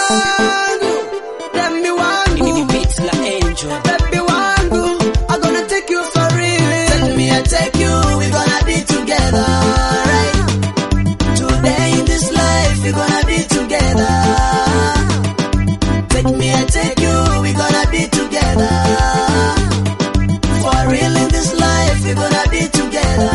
wangu, baby wangu, Beats la Angel. baby wangu, I'm gonna take you for real. Take me, I take you, we're gonna be together, right? Today in this life, we're gonna be together. Take me, I take you, we're gonna be together. For real in this life, we're gonna be together.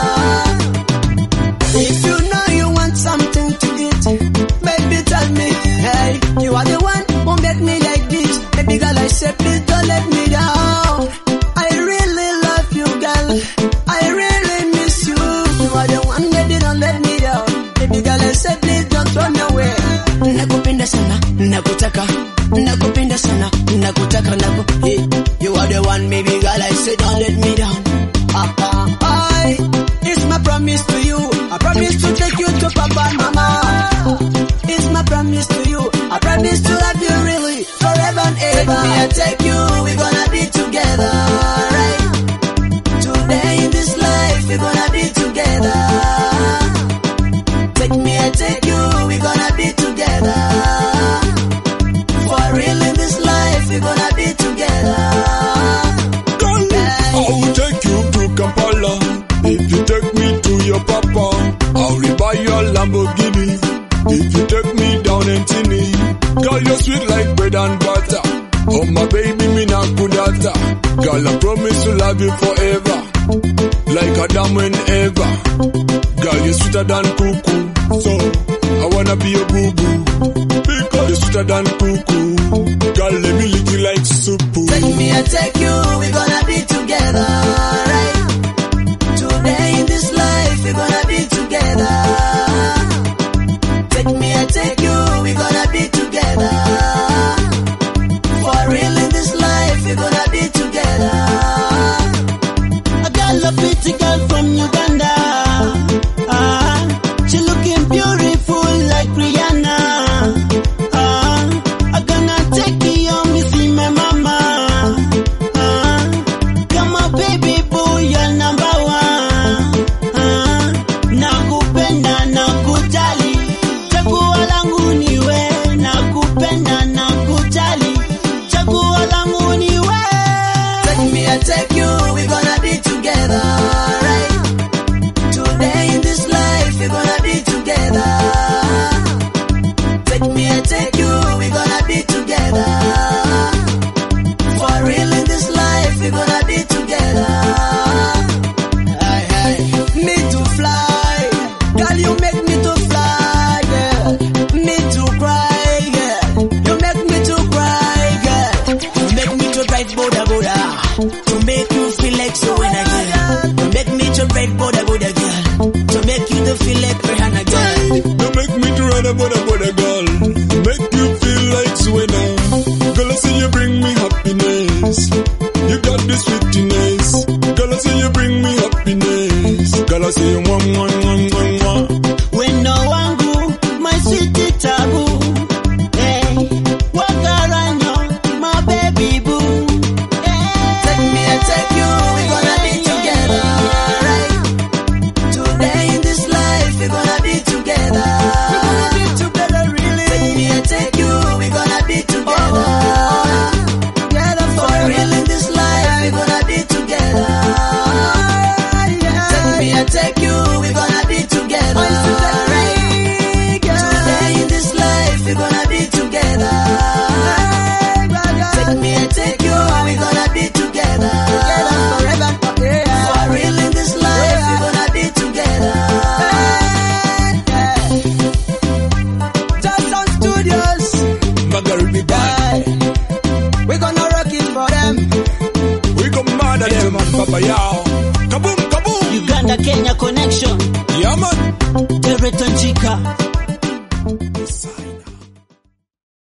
If you know you want something to eat, baby tell me, hey, you are the one who made me like this. Baby girl, I say please don't let me down. I really love you, girl. I really miss you. You are the one that didn't let me down. Baby girl, I say please don't run away. Nakupenda sana, nakutaka. Nakupenda sana, nakutaka, hey, you are the one, baby girl, I say don't let me down. It's my promise to you. I promise to take you to Papa and Mama. It's my promise to you. I promise to love you really forever and ever. Take me, I take you, we're gonna be together, right? Today in this life, we're gonna be together. Take me, I take you, we're gonna be together. For real in this life, we're gonna be together. I will take you to Kampala. If you take me to your papa, I will buy your Lamborghini. If you take me down in Tini, girl, you're sweet like bread and butter. Oh my baby, me not kudata. Girl, I promise to love you forever, like Adam and Eva. Girl, you're sweeter than cuckoo, so I wanna be your boo boo. Because you're sweeter than cuckoo. Girl, let me lick you like soup. Take me, I take you, we're gonna be together, right? Today in this life, we're gonna be together. Take me, I take you, we're gonna be together. For real in this life, we're gonna be together. I got a pretty girl from Uganda. She looking beautiful like Rihanna. I'm gonna take you home, you see my mama. Come on, baby boy, you're number one. Nakupenda, nakujali. Chaguo langu niwe. Nakupenda, nakujali. Chaguo langu niwe. Take me, I take you, we're gonna be together, right? Today in this life, we're gonna be together. Take me, I take you, we're gonna be together. For real in this life, we're gonna be together. Me to fly, girl, you make me to fly, girl. Me to cry, girl. You make me to cry, girl. You make me to drive Boda Boda. To make you feel like so when I get. You make me to drive Boda Boda, girl. To make you to feel like Rihanna, girl. You make me to run about a girl. Make you feel like Suena. Girl, I say you bring me happiness. You got this sweetness. Girl, I say you bring me happiness. Girl, I say you mwah, mwah, mwah, mwah, mwah. Wendo wangu, my sweet taboo. Hey, wakaranyo, my baby boo. Take me, I take you, we're gonna be together, right? Today in this life, we're gonna be together. We're gonna be together, really. Take me, I take you, we're gonna be together. Together for real in this life, we're gonna be together. Take me, I take you, we're gonna be together, right? Today in this life, we're gonna be together. Take me, I take you, we're gonna be together. Forever, for real in this life, we're gonna be together. Just on Studios, Magharibi bad. we're gonna rock it for them. We go mad at them, man, Papa, yow. Kaboom, kaboom. Uganda Kenya connection. Yeah, man. Territon Chica.